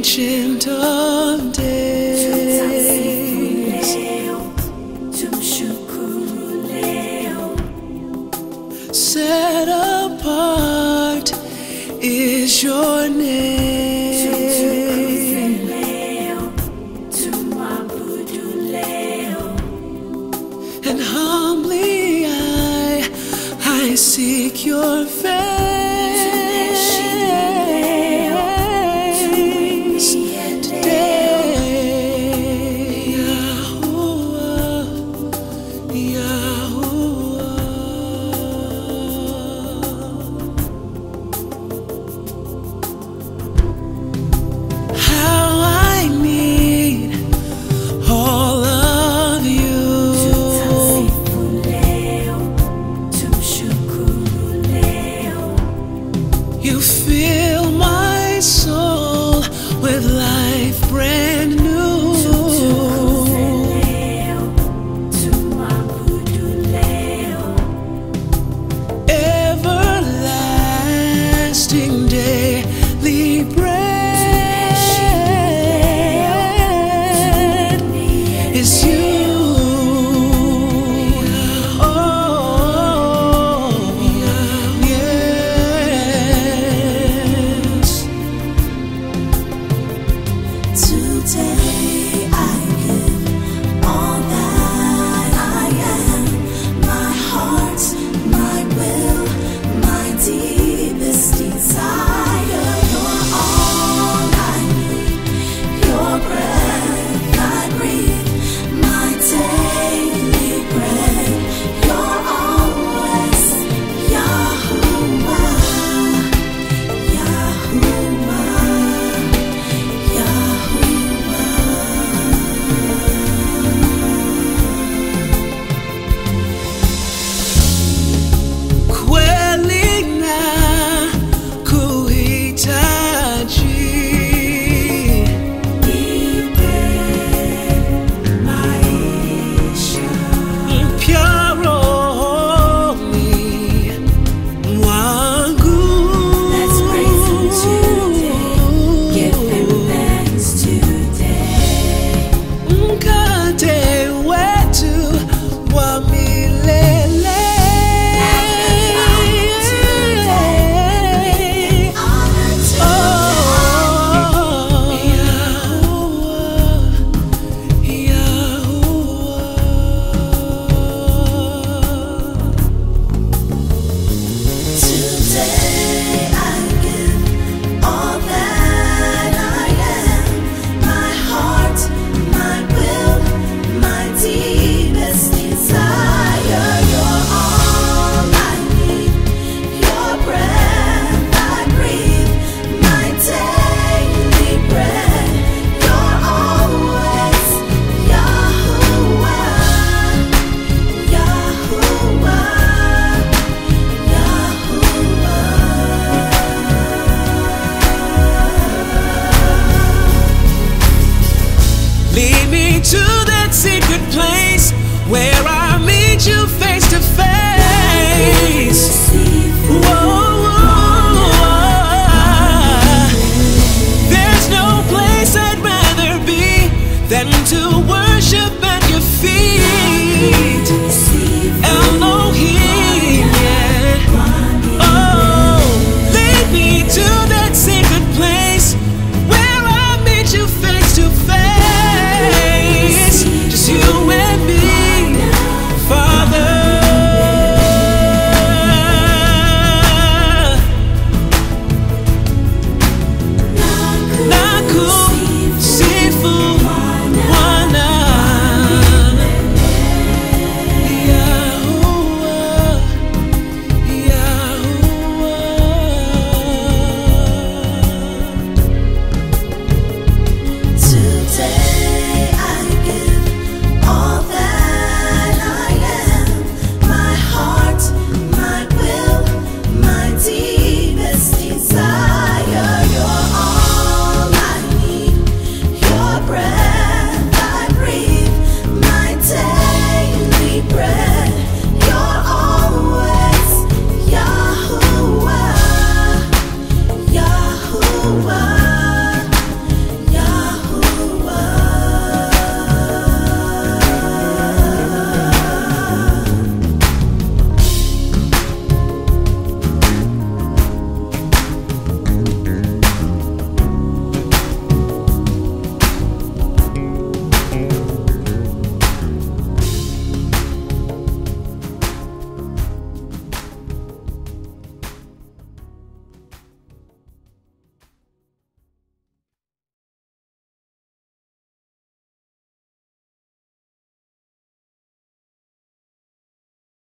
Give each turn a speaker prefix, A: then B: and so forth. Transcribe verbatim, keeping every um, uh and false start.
A: Ancient of days, set apart is your name, and humbly I, I seek your face. You fill my soul with life brand new. Everlasting daily bread is you.
B: Today I give all that I am, my heart, my will, my deepest desire. You're all I need, your breath I breathe, my daily bread. You're always Yahuwah,
A: lead me to that secret place where I meet you face to face.